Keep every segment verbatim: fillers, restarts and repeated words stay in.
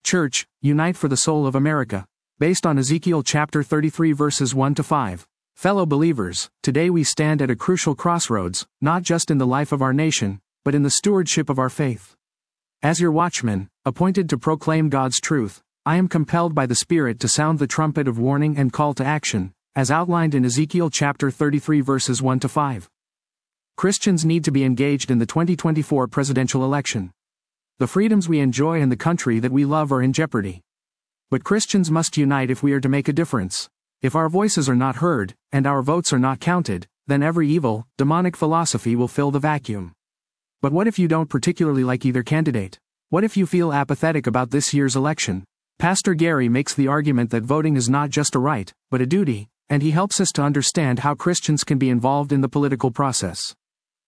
Church, unite for the soul of America. Based on Ezekiel chapter thirty-three verses one to five. Fellow believers, today we stand at a crucial crossroads, not just in the life of our nation, but in the stewardship of our faith. As your watchman, appointed to proclaim God's truth, I am compelled by the Spirit to sound the trumpet of warning and call to action, as outlined in Ezekiel chapter thirty-three verses one to five. Christians need to be engaged in the twenty twenty-four presidential election. The freedoms we enjoy and the country that we love are in jeopardy. But Christians must unite if we are to make a difference. If our voices are not heard, and our votes are not counted, then every evil, demonic philosophy will fill the vacuum. But what if you don't particularly like either candidate? What if you feel apathetic about this year's election? Pastor Gary makes the argument that voting is not just a right, but a duty, and he helps us to understand how Christians can be involved in the political process.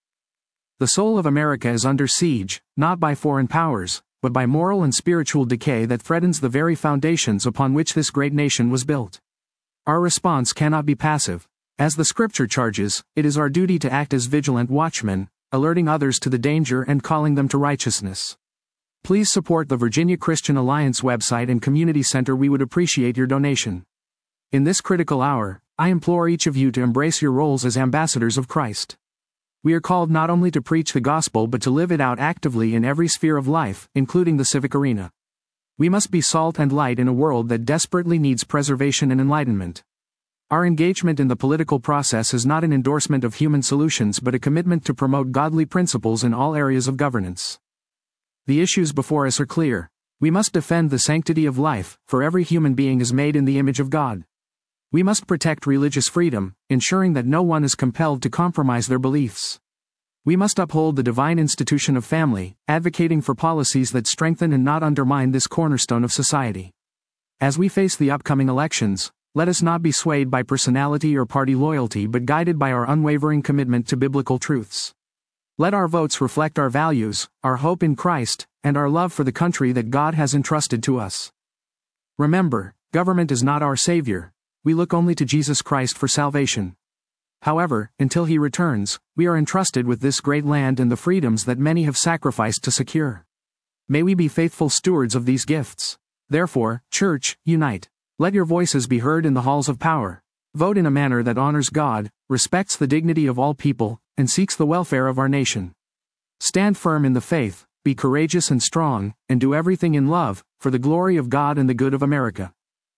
The soul of America is under siege, not by foreign powers, but by moral and spiritual decay that threatens the very foundations upon which this great nation was built. Our response cannot be passive. As the scripture charges, it is our duty to act as vigilant watchmen, alerting others to the danger and calling them to righteousness. Please support the Virginia Christian Alliance website and community center. We would appreciate your donation. In this critical hour, I implore each of you to embrace your roles as ambassadors of Christ. We are called not only to preach the gospel but to live it out actively in every sphere of life, including the civic arena. We must be salt and light in a world that desperately needs preservation and enlightenment. Our engagement in the political process is not an endorsement of human solutions but a commitment to promote godly principles in all areas of governance. The issues before us are clear. We must defend the sanctity of life, for every human being is made in the image of God. We must protect religious freedom, ensuring that no one is compelled to compromise their beliefs. We must uphold the divine institution of family, advocating for policies that strengthen and not undermine this cornerstone of society. As we face the upcoming elections, let us not be swayed by personality or party loyalty but guided by our unwavering commitment to biblical truths. Let our votes reflect our values, our hope in Christ, and our love for the country that God has entrusted to us. Remember, government is not our savior. We look only to Jesus Christ for salvation. However, until he returns, we are entrusted with this great land and the freedoms that many have sacrificed to secure. May we be faithful stewards of these gifts. Therefore, church, unite. Let your voices be heard in the halls of power. Vote in a manner that honors God, respects the dignity of all people, and seeks the welfare of our nation. Stand firm in the faith, be courageous and strong, and do everything in love, for the glory of God and the good of America.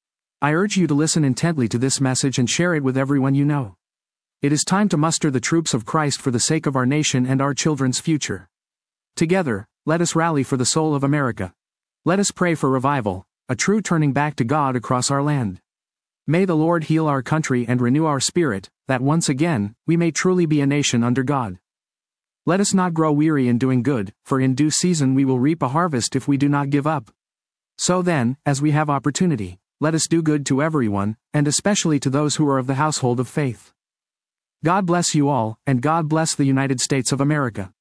I urge you to listen intently to this message and share it with everyone you know. It is time to muster the troops of Christ for the sake of our nation and our children's future. Together, let us rally for the soul of America. Let us pray for revival, a true turning back to God across our land. May the Lord heal our country and renew our spirit, that once again, we may truly be a nation under God. Let us not grow weary in doing good, for in due season we will reap a harvest if we do not give up. So then, as we have opportunity, let us do good to everyone, and especially to those who are of the household of faith. God bless you all, and God bless the United States of America.